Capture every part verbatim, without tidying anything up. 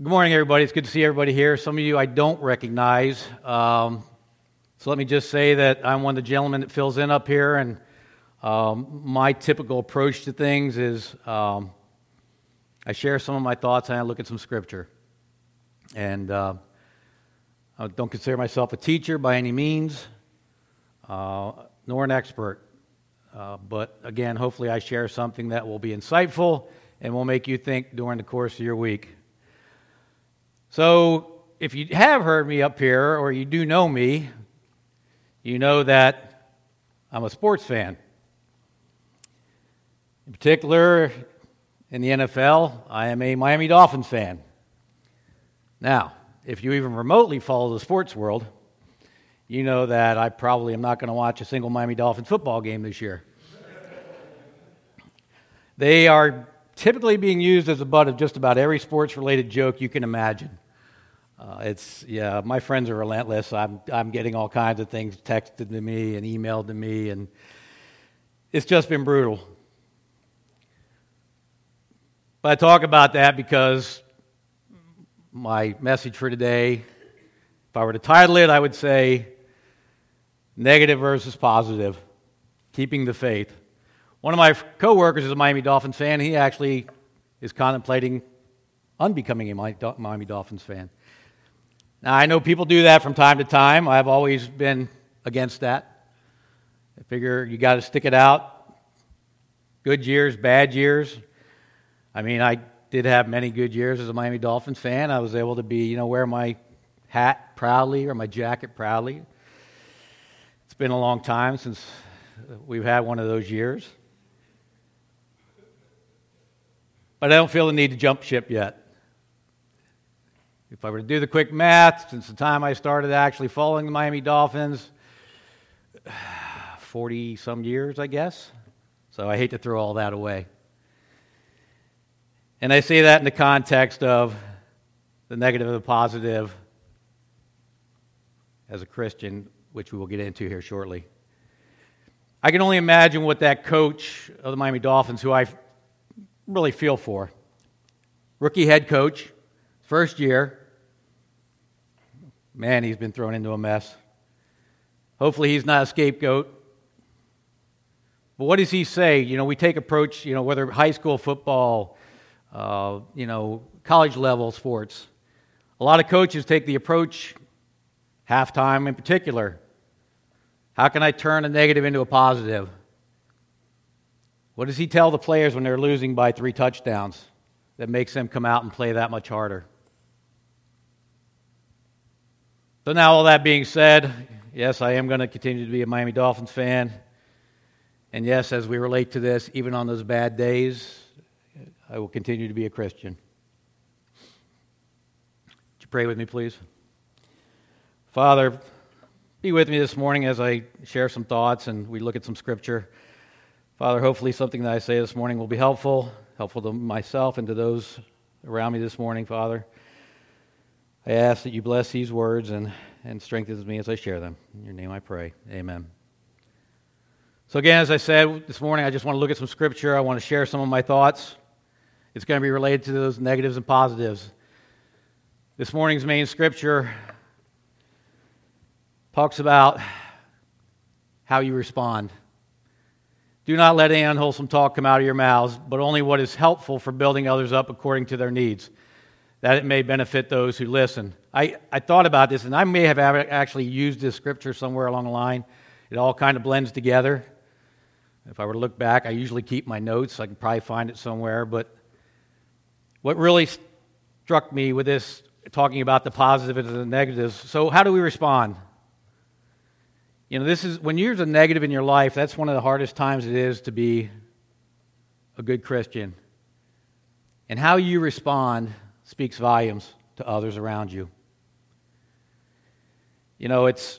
Good morning, everybody. It's good to see everybody here. Some of you I don't recognize. Um, so let me just say that I'm one of the gentlemen that fills in up here, and um, my typical approach to things is um, I share some of my thoughts and I look at some scripture. And uh, I don't consider myself a teacher by any means, uh, nor an expert. Uh, but again, hopefully I share something that will be insightful and will make you think during the course of your week. So, if you have heard me up here, or you do know me, you know that I'm a sports fan. In particular, in the N F L, I am a Miami Dolphins fan. Now, if you even remotely follow the sports world, you know that I probably am not going to watch a single Miami Dolphins football game this year. They are typically being used as a butt of just about every sports-related joke you can imagine. Uh, it's, yeah, my friends are relentless. I'm I'm getting all kinds of things texted to me and emailed to me, and it's just been brutal. But I talk about that because my message for today, if I were to title it, I would say, Negative versus Positive, Keeping the Faith. One of my coworkers is a Miami Dolphins fan. He actually is contemplating unbecoming a Miami Dolphins fan. Now, I know people do that from time to time. I've always been against that. I figure you got to stick it out. Good years, bad years. I mean, I did have many good years as a Miami Dolphins fan. I was able to be, you know, wear my hat proudly or my jacket proudly. It's been a long time since we've had one of those years. But I don't feel the need to jump ship yet. If I were to do the quick math, since the time I started actually following the Miami Dolphins, forty-some years, I guess. So I hate to throw all that away. And I say that in the context of the negative and the positive as a Christian, which we will get into here shortly. I can only imagine what that coach of the Miami Dolphins, who I really feel for, rookie head coach, first year, man, he's been thrown into a mess. Hopefully he's not a scapegoat. But what does he say? You know, we take approach, you know, whether high school football, uh, you know, college level sports. A lot of coaches take the approach, halftime in particular. How can I turn a negative into a positive? What does he tell the players when they're losing by three touchdowns that makes them come out and play that much harder? So now all that being said, yes, I am going to continue to be a Miami Dolphins fan. And yes, as we relate to this, even on those bad days, I will continue to be a Christian. Would you pray with me, please? Father, be with me this morning as I share some thoughts and we look at some scripture. Father, hopefully something that I say this morning will be helpful, helpful to myself and to those around me this morning, Father. I ask that you bless these words and, and strengthen me as I share them. In your name I pray. Amen. So again, as I said this morning, I just want to look at some scripture. I want to share some of my thoughts. It's going to be related to those negatives and positives. This morning's main scripture talks about how you respond. Do not let any unwholesome talk come out of your mouths, but only what is helpful for building others up according to their needs, that it may benefit those who listen. I, I thought about this, and I may have actually used this scripture somewhere along the line. It all kind of blends together. If I were to look back, I usually keep my notes. I can probably find it somewhere. But what really struck me with this, talking about the positives and the negatives, so how do we respond? You know, this is when you're a negative in your life, that's one of the hardest times it is to be a good Christian. And how you respond speaks volumes to others around you. You know, it's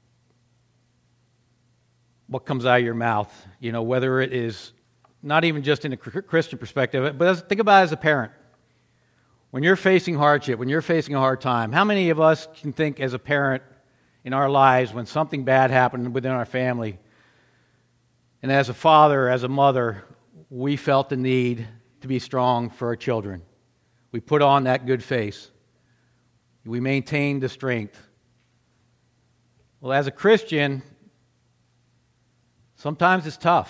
what comes out of your mouth, you know, whether it is not even just in a Christian perspective, but as, think about it as a parent. When you're facing hardship, when you're facing a hard time, how many of us can think as a parent in our lives when something bad happened within our family, and as a father, as a mother, we felt the need to be strong for our children. We We put on that good face. We maintain the strength. Well, as a Christian, sometimes it's tough.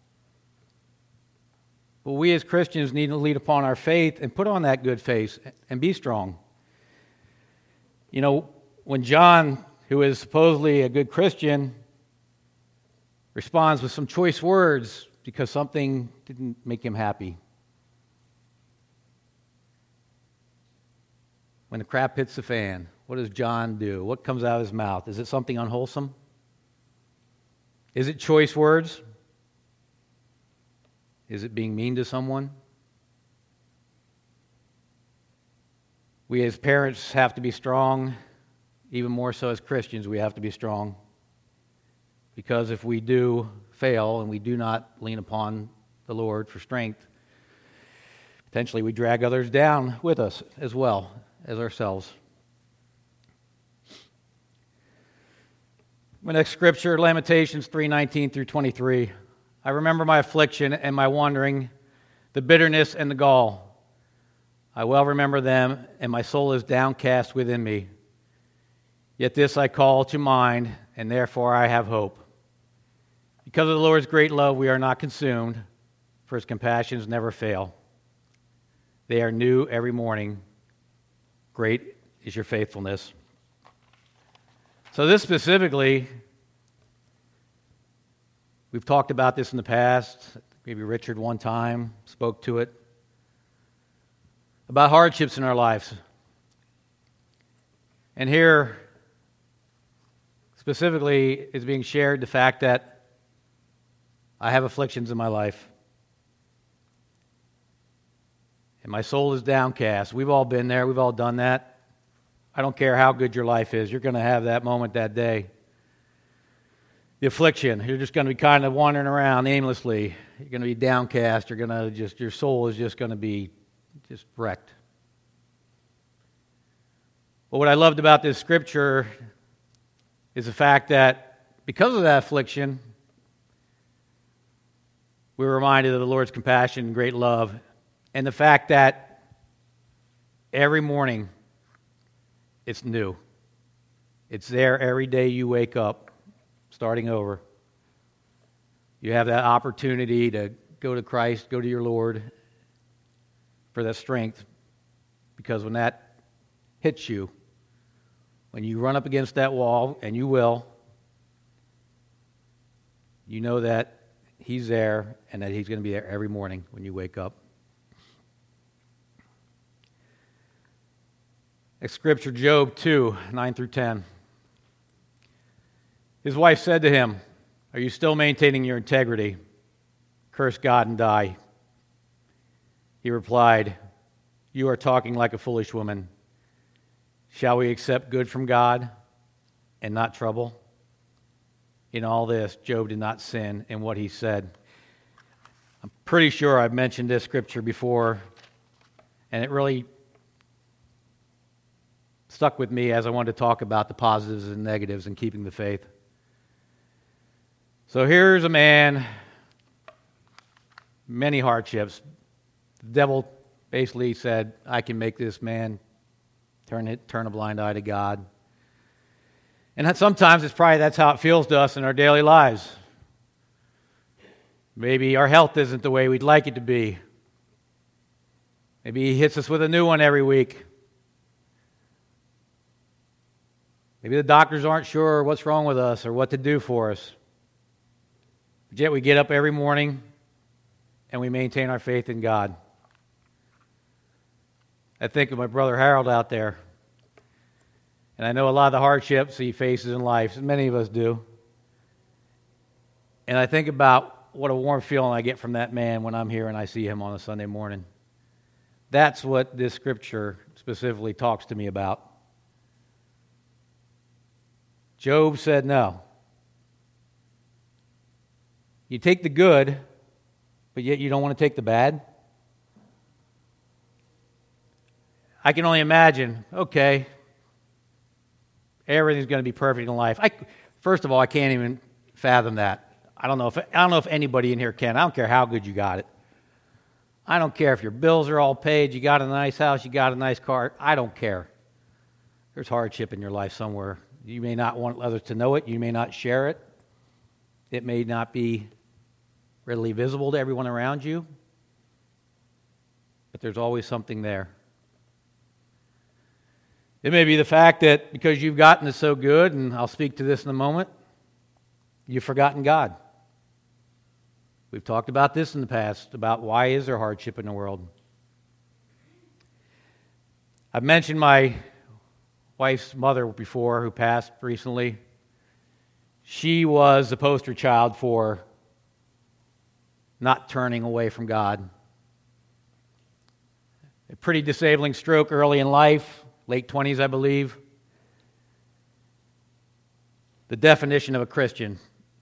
But we as Christians need to lead upon our faith and put on that good face and be strong. You know, when John, who is supposedly a good Christian, responds with some choice words because something didn't make him happy. When the crap hits the fan, what does John do? What comes out of his mouth? Is it something unwholesome? Is it choice words? Is it being mean to someone? We as parents have to be strong. Even more so as Christians, we have to be strong. Because if we do fail and we do not lean upon the Lord for strength, potentially we drag others down with us as well as ourselves. My next scripture, Lamentations three nineteen through twenty-three. I remember my affliction and my wandering, the bitterness and the gall. I well remember them, and my soul is downcast within me. Yet this I call to mind, and therefore I have hope. Because of the Lord's great love, we are not consumed, for his compassions never fail. They are new every morning. Great is your faithfulness. So this specifically, we've talked about this in the past. Maybe Richard one time spoke to it. About hardships in our lives. And here, specifically, is being shared the fact that I have afflictions in my life. And my soul is downcast. We've all been there. We've all done that. I don't care how good your life is. You're going to have that moment that day. The affliction. You're just going to be kind of wandering around aimlessly. You're going to be downcast. You're going to just, your soul is just going to be just wrecked. But what I loved about this scripture is the fact that because of that affliction, we're reminded of the Lord's compassion and great love, and the fact that every morning it's new. It's there every day you wake up, starting over. You have that opportunity to go to Christ, go to your Lord for that strength, because when that hits you, when you run up against that wall, and you will, you know that he's there and that he's going to be there every morning when you wake up. Next scripture, Job two, nine through ten. His wife said to him, "Are you still maintaining your integrity? Curse God and die." He replied, "You are talking like a foolish woman. Shall we accept good from God and not trouble?" In all this, Job did not sin in what he said. I'm pretty sure I've mentioned this scripture before, and it really stuck with me as I wanted to talk about the positives and negatives in keeping the faith. So here's a man, many hardships. The devil basically said, I can make this man turn it, turn a blind eye to God. And that sometimes it's probably that's how it feels to us in our daily lives. Maybe our health isn't the way we'd like it to be. Maybe he hits us with a new one every week. Maybe the doctors aren't sure what's wrong with us or what to do for us. But yet we get up every morning and we maintain our faith in God. I think of my brother Harold out there. And I know a lot of the hardships he faces in life, and many of us do. And I think about what a warm feeling I get from that man when I'm here and I see him on a Sunday morning. That's what this scripture specifically talks to me about. Job said no. You take the good, but yet you don't want to take the bad? I can only imagine, okay, everything's going to be perfect in life. I, first of all, I can't even fathom that. I don't know if I don't know if anybody in here can. I don't care how good you got it. I don't care if your bills are all paid, you got a nice house, you got a nice car. I don't care. There's hardship in your life somewhere. You may not want others to know it. You may not share it. It may not be readily visible to everyone around you. But there's always something there. It may be the fact that because you've gotten it so good, and I'll speak to this in a moment, you've forgotten God. We've talked about this in the past, about why is there hardship in the world. I've mentioned my wife's mother before, who passed recently. She was the poster child for not turning away from God. A pretty disabling stroke early in life, late twenties, I believe. The definition of a Christian,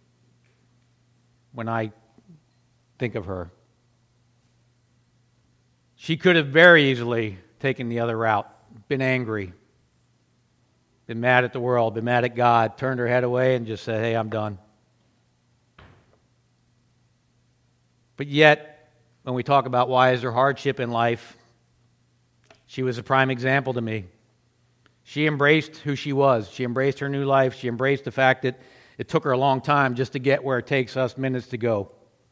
when I think of her. She could have very easily taken the other route, been angry, been mad at the world, been mad at God, turned her head away and just said, hey, I'm done. But yet, when we talk about why is there hardship in life, she was a prime example to me. She embraced who she was. She embraced her new life. She embraced the fact that it took her a long time just to get where it takes us minutes to go.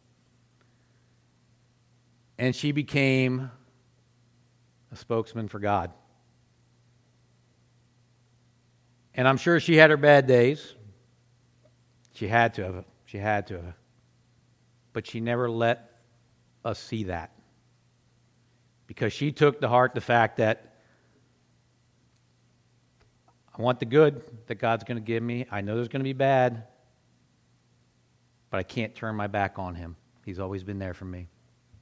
And she became a spokesman for God. And I'm sure she had her bad days. She had to have. She had to have. But she never let us see that. Because she took to heart the fact that I want the good that God's going to give me. I know there's going to be bad. But I can't turn my back on Him. He's always been there for me.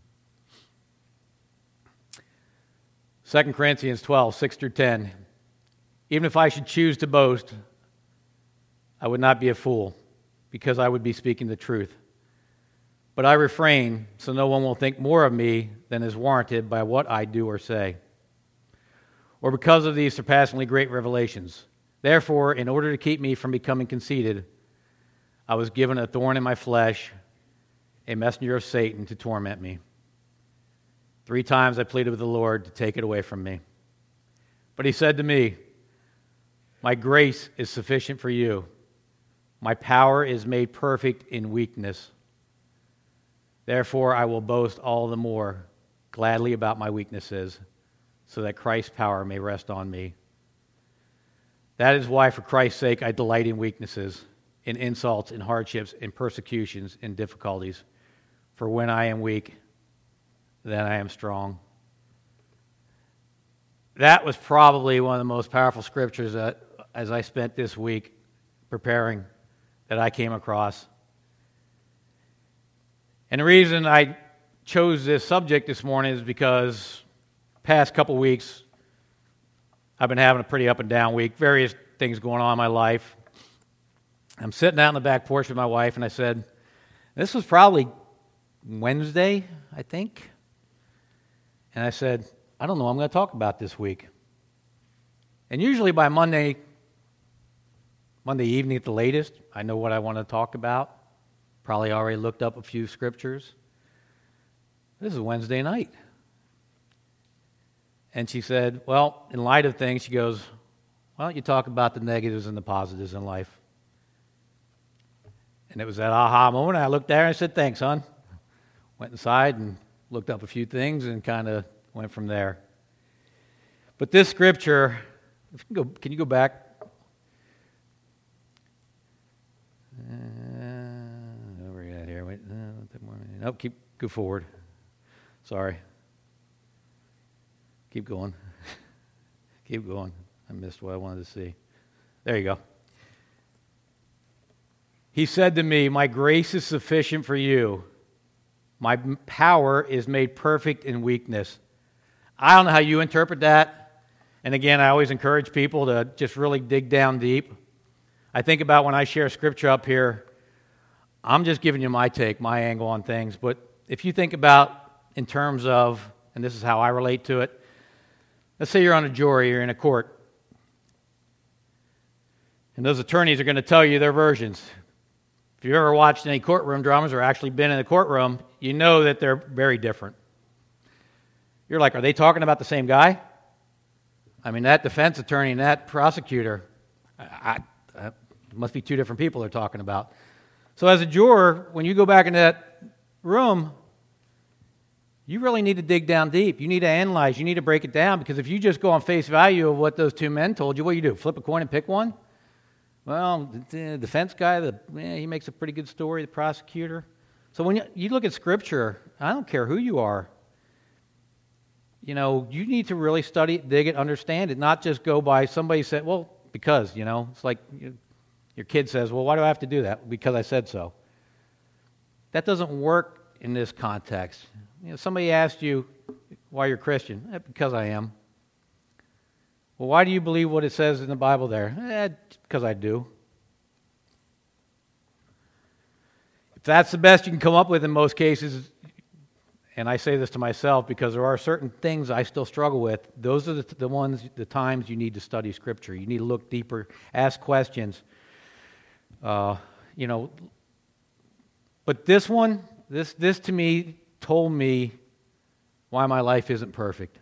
Second Corinthians twelve, six through ten. Even if I should choose to boast, I would not be a fool, because I would be speaking the truth. But I refrain, so no one will think more of me than is warranted by what I do or say, or because of these surpassingly great revelations. Therefore, in order to keep me from becoming conceited, I was given a thorn in my flesh, a messenger of Satan to torment me. Three times I pleaded with the Lord to take it away from me. But He said to me, my grace is sufficient for you. My power is made perfect in weakness. Therefore, I will boast all the more gladly about my weaknesses, so that Christ's power may rest on me. That is why, for Christ's sake, I delight in weaknesses, in insults, in hardships, in persecutions, in difficulties. For when I am weak, then I am strong. That was probably one of the most powerful scriptures that, as I spent this week preparing, that I came across. And the reason I chose this subject this morning is because past couple weeks I've been having a pretty up and down week, various things going on in my life. I'm sitting out in the back porch with my wife, and I said, this was probably Wednesday, I think. And I said, I don't know what I'm going to talk about this week. And usually by Monday, Monday evening at the latest, I know what I want to talk about. Probably already looked up a few scriptures. This is Wednesday night. And she said, well, in light of things, she goes, why don't you talk about the negatives and the positives in life? And it was that aha moment. I looked there and I said, thanks, hon. Went inside and looked up a few things and kind of went from there. But this scripture, if you can, go, can you go back? Uh, where are you at here? Wait, uh, nope, keep go forward. Sorry. Keep going. Keep going. I missed what I wanted to see. There you go. He said to me, my grace is sufficient for you. My power is made perfect in weakness. I don't know how you interpret that. And again, I always encourage people to just really dig down deep. I think about when I share scripture up here, I'm just giving you my take, my angle on things. But if you think about in terms of, and this is how I relate to it, let's say you're on a jury, you're in a court. And those attorneys are going to tell you their versions. If you've ever watched any courtroom dramas or actually been in a courtroom, you know that they're very different. You're like, are they talking about the same guy? I mean, that defense attorney and that prosecutor, I, I, it must be two different people they're talking about. So as a juror, when you go back into that room, you really need to dig down deep. You need to analyze. You need to break it down, because if you just go on face value of what those two men told you, what do you do? Flip a coin and pick one? Well, the defense guy, the, eh, he makes a pretty good story, the prosecutor. So when you, you look at Scripture, I don't care who you are, you know, you need to really study it, dig it, understand it, not just go by somebody said, well, because, you know, it's like you, your kid says, well, why do I have to do that? Because I said so. That doesn't work in this context. You know, somebody asked you why you're Christian. Eh, because I am. Well, why do you believe what it says in the Bible there? Eh, because I do. If that's the best you can come up with in most cases, and I say this to myself because there are certain things I still struggle with, those are the, the ones, the times you need to study Scripture. You need to look deeper, ask questions. Uh, you know, but this one, this this to me told me why my life isn't perfect.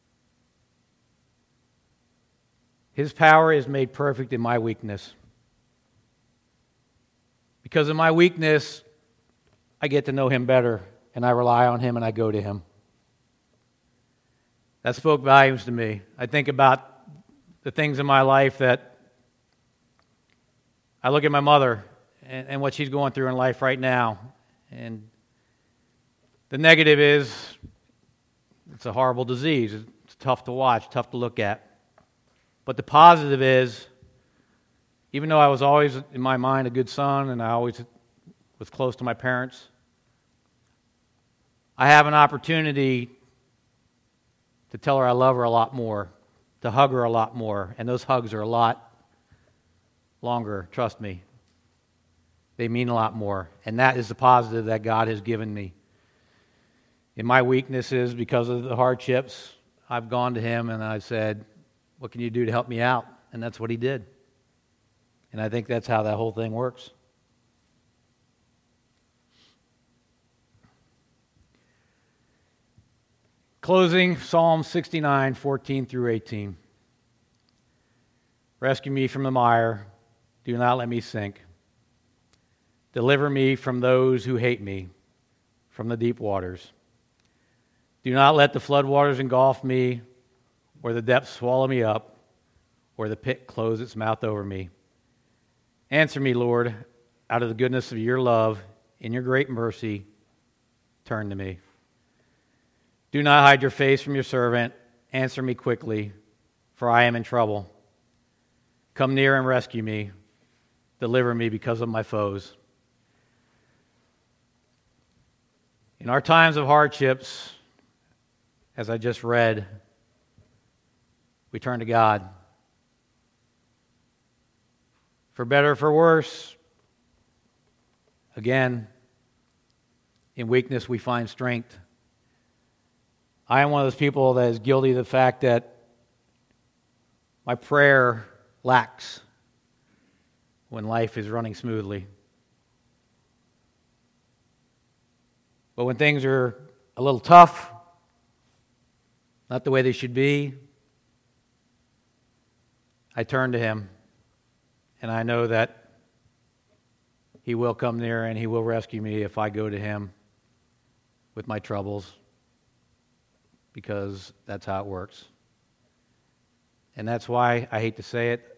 His power is made perfect in my weakness. Because of my weakness, I get to know Him better, and I rely on Him, and I go to Him. That spoke volumes to me. I think about the things in my life that I look at my mother and, and what she's going through in life right now, and the negative is it's a horrible disease. It's tough to watch, tough to look at. But the positive is, even though I was always, in my mind, a good son, and I always was close to my parents, I have an opportunity to tell her I love her a lot more, to hug her a lot more, and those hugs are a lot longer, trust me. They mean a lot more, and that is the positive that God has given me. In my weaknesses, because of the hardships, I've gone to Him and I said, what can you do to help me out? And that's what He did. And I think that's how that whole thing works. Closing, Psalm sixty-nine, fourteen through eighteen. Rescue me from the mire. Do not let me sink. Deliver me from those who hate me, from the deep waters. Do not let the floodwaters engulf me, or the depths swallow me up, or the pit close its mouth over me. Answer me, Lord, out of the goodness of your love, in your great mercy, turn to me. Do not hide your face from your servant. Answer me quickly, for I am in trouble. Come near and rescue me. Deliver me because of my foes. In our times of hardships, as I just read, we turn to God. For better or for worse, again, in weakness we find strength. I am one of those people that is guilty of the fact that my prayer lacks when life is running smoothly. But when things are a little tough, not the way they should be, I turn to Him, and I know that He will come near and He will rescue me if I go to Him with my troubles, because that's how it works. And that's why I hate to say it.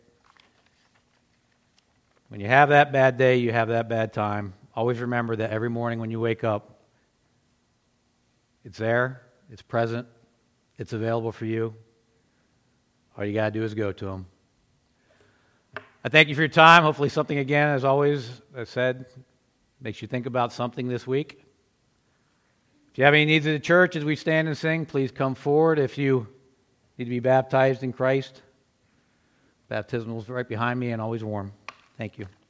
When you have that bad day, you have that bad time. Always remember that every morning when you wake up, it's there, it's present, it's available for you. All you got to do is go to Him. I thank you for your time. Hopefully something, again, as always, I said, makes you think about something this week. If you have any needs of the church as we stand and sing, please come forward. If you need to be baptized in Christ, baptismal is right behind me and always warm. Thank you.